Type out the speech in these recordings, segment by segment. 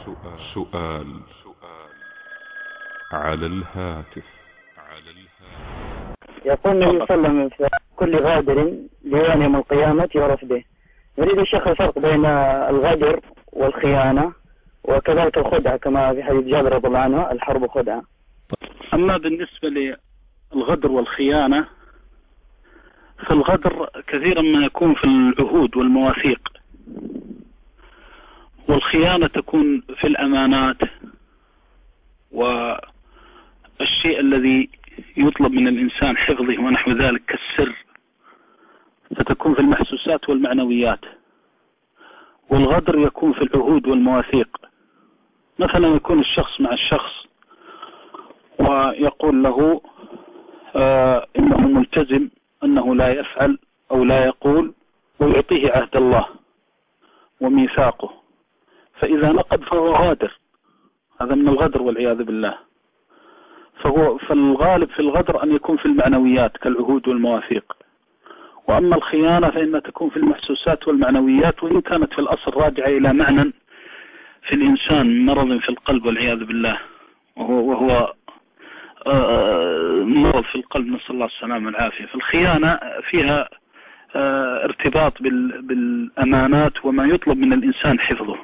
سؤال على الهاتف. يقول النبي صلى الله عليه وسلم في كل غادر ليوم يوم القيامة ورفده. يريد الشيخ الفرق بين الغدر والخيانة وكذلك الخدعة كما في حديث جابر رضي الله عنه الحرب خدعة. أما بالنسبة للغدر والخيانة، فالغدر كثيرا ما يكون في العهود والمواثيق، والخيانة تكون في الأمانات والشيء الذي يطلب من الإنسان حفظه ونحو ذلك كالسر، فتكون في المحسوسات والمعنويات. والغدر يكون في العهود والمواثيق، مثلا يكون الشخص مع الشخص ويقول له إنه ملتزم أنه لا يفعل أو لا يقول، ويعطيه عهد الله وميثاقه، فإذا نقض فهو غادر. هذا من الغدر والعياذ بالله. فالغالب في الغدر أن يكون في المعنويات كالعهود والمواثيق. وأما الخيانة فإنها تكون في المحسوسات والمعنويات، وإن كانت في الأصل راجعة إلى معنى في الإنسان، مرض في القلب والعياذ بالله، وهو مرض في القلب، نسأل الله السلامة والعافية. فالخيانة فيها ارتباط بالأمانات وما يطلب من الإنسان حفظه.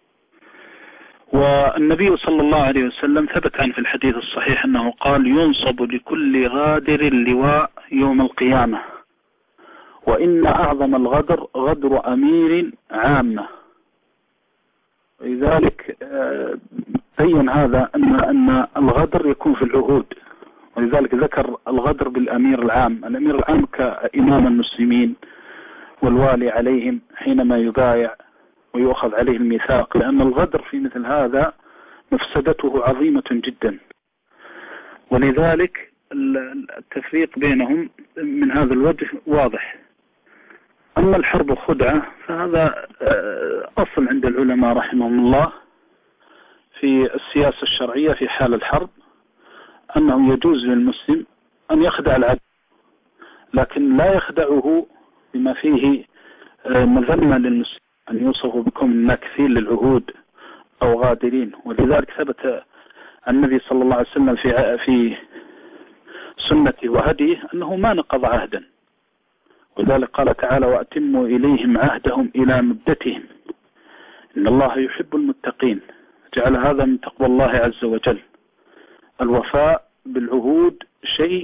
والنبي صلى الله عليه وسلم ثبت عنه في الحديث الصحيح أنه قال: ينصب لكل غادر اللواء يوم القيامة، وإن أعظم الغدر غدر أمير عامة. لذلك بين هذا أن الغدر يكون في العهود، ولذلك ذكر الغدر بالأمير العام. الأمير العام كإمام المسلمين والوالي عليهم حينما يبايع ويؤخذ عليه الميثاق، لأن الغدر في مثل هذا مفسدته عظيمة جدا. ولذلك التفريق بينهم من هذا الوجه واضح. أما الحرب خدعة فهذا أصل عند العلماء رحمهم الله في السياسة الشرعية في حال الحرب، أنه يجوز للمسلم أن يخدع العدو، لكن لا يخدعه بما فيه مذمة للمسلم، أن يوصفوا بكم ناكثين للعهود أو غادرين. ولذلك ثبت النبي صلى الله عليه وسلم في سنته وهديه أنه ما نقض عهدا، ولذلك قال تعالى: وأتموا إليهم عهدهم إلى مدتهم إن الله يحب المتقين. جعل هذا من تقوى الله عز وجل. الوفاء بالعهود شيء،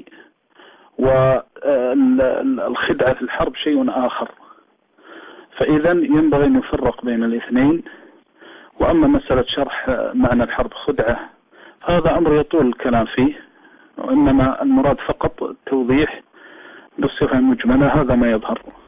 والخدعة في الحرب شيء آخر. فإذا ينبغي أن نفرق بين الاثنين. وأما مسألة شرح معنى الحرب خدعة هذا أمر يطول الكلام فيه، وإنما المراد فقط التوضيح بالصفة المجملة. هذا ما يظهر.